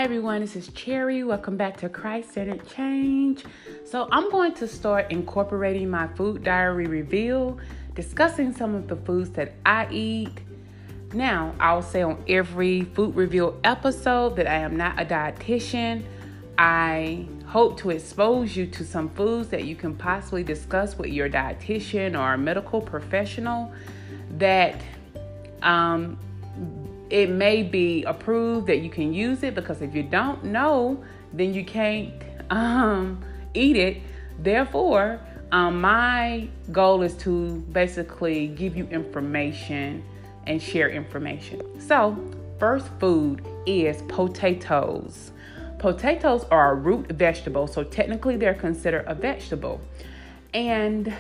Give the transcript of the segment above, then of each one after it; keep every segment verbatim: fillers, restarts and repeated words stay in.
Hi everyone, this is Cherry. Welcome back to Christ-Centered Change. So I'm going to start incorporating my food diary reveal, discussing some of the foods that I eat. Now, I'll say on every food reveal episode that I am not a dietitian. I hope to expose you to some foods that you can possibly discuss with your dietitian or a medical professional that um, it may be approved that you can use it, because if you don't know, then you can't um, eat it. Therefore, um, my goal is to basically give you information and share information. So, first food is potatoes. Potatoes are a root vegetable, so technically they're considered a vegetable. And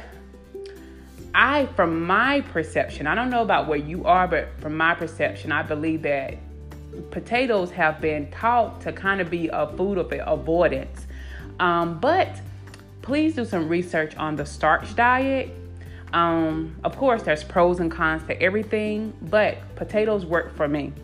I, from my perception, I don't know about where you are, but from my perception, I believe that potatoes have been taught to kind of be a food of avoidance. Um, but please do some research on the starch diet. Um, of course, there's pros and cons to everything, but potatoes work for me.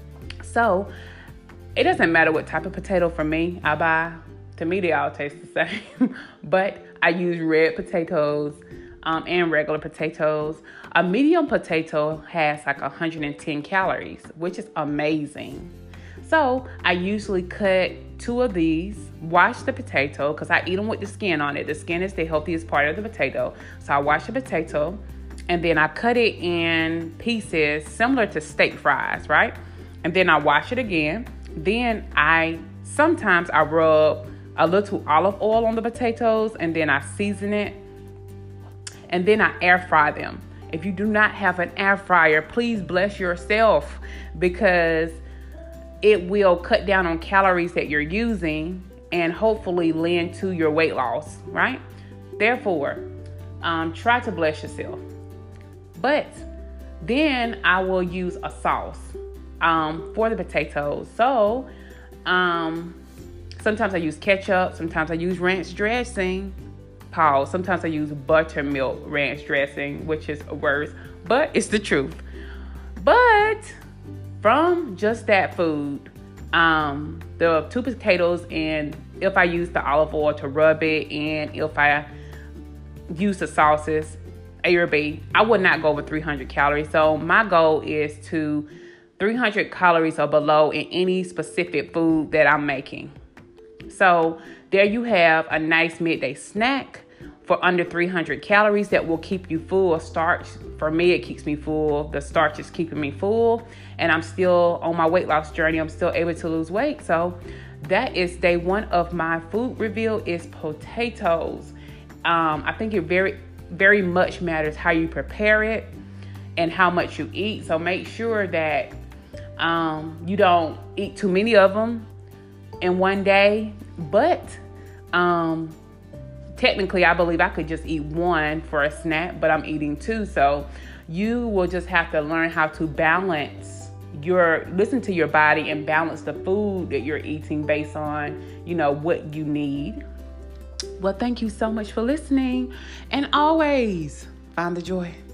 So it doesn't matter what type of potato for me I buy. To me, they all taste the same. But I use red potatoes um, and regular potatoes. A medium potato has like one hundred ten calories, which is amazing. So I usually cut two of these, wash the potato, because I eat them with the skin on it. The skin is the healthiest part of the potato. So I wash the potato, and then I cut it in pieces similar to steak fries, right? And then I wash it again. Then I, sometimes I rub a little olive oil on the potatoes, and then I season it. And then I air fry them. If you do not have an air fryer, please bless yourself, because it will cut down on calories that you're using and hopefully lend to your weight loss, right? Therefore, um, try to bless yourself. But then I will use a sauce um, for the potatoes. So um, sometimes I use ketchup. Sometimes I use ranch dressing. Pause. Sometimes I use buttermilk ranch dressing, which is worse, but it's the truth. But from just that food, um, the two potatoes, and if I use the olive oil to rub it, and if I use the sauces, A or B, I would not go over three hundred calories. So my goal is to three hundred calories or below in any specific food that I'm making. So there you have a nice midday snack for under three hundred calories that will keep you full of starch. For me, it keeps me full. The starch is keeping me full, and I'm still on my weight loss journey. I'm still able to lose weight. So that is day one of my food reveal is potatoes. Um, I think it very, very much matters how you prepare it and how much you eat. So make sure that um, you don't eat too many of them in one day. But um, technically, I believe I could just eat one for a snack, but I'm eating two. So you will just have to learn how to balance your, listen to your body and balance the food that you're eating based on, you know, what you need. Well, thank you so much for listening. And always find the joy.